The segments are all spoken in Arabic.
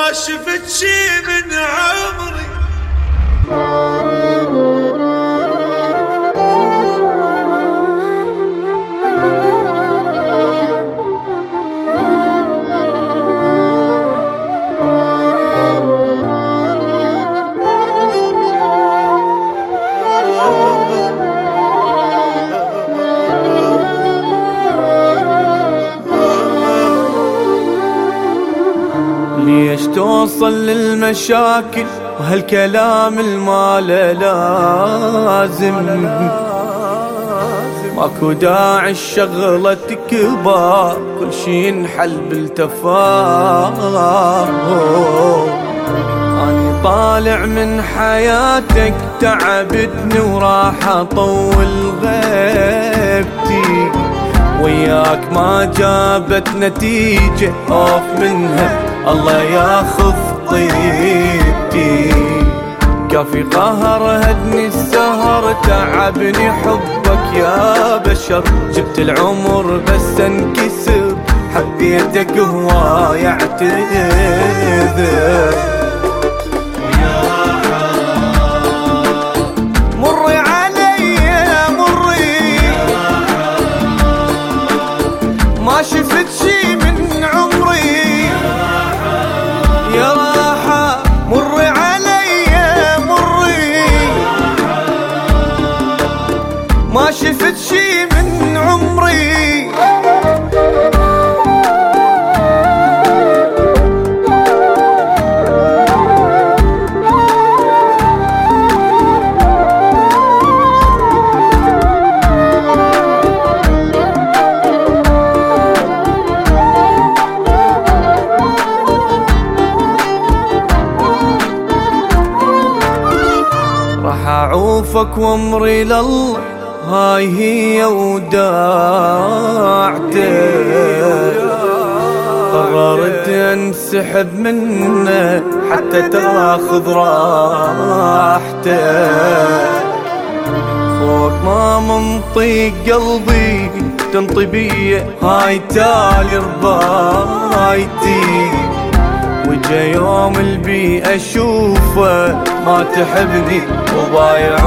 ما شفت شي من عمري. ليش توصل للمشاكل وهالكلام الماله لازم؟ ماكو داعي الشغلة تكبر، كل شي ينحل بالتفاهم. أنا طالع من حياتك تعبتني وراح أطول غيبتي، وياك ما جابت نتيجة خوف منها الله ياخذ طيبتي. كافي قهر هدني السهر تعبني حبك يا بشر، جبت العمر بس انكسر حبيتك هواي اعتذر. مري علي مري ما شفت شي من عمري يا راحة. مري علي مري ما شفت شي من عمري. راح اعوفك وامري لله، هاي هي وداعتك. قررت انسحب منه حتى تاخذ راحتك. فوق ما منطيق قلبي تنطي بي، هاي تالي ربايتي. وجا يوم البي اشوفه ما تحبني وضايع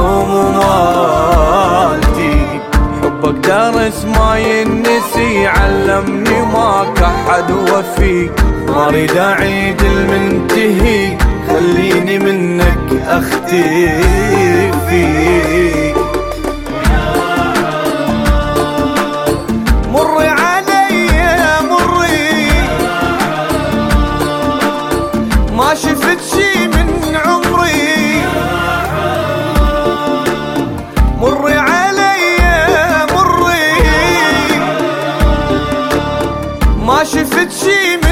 مالتي. حبك درس ما ينسي علمني ماك احد وفي، ما اريد اعيد المنتهي خليني منك اختفي. مري علي مري ما شفت شي من عمري. مري علي مري ما شفت شي من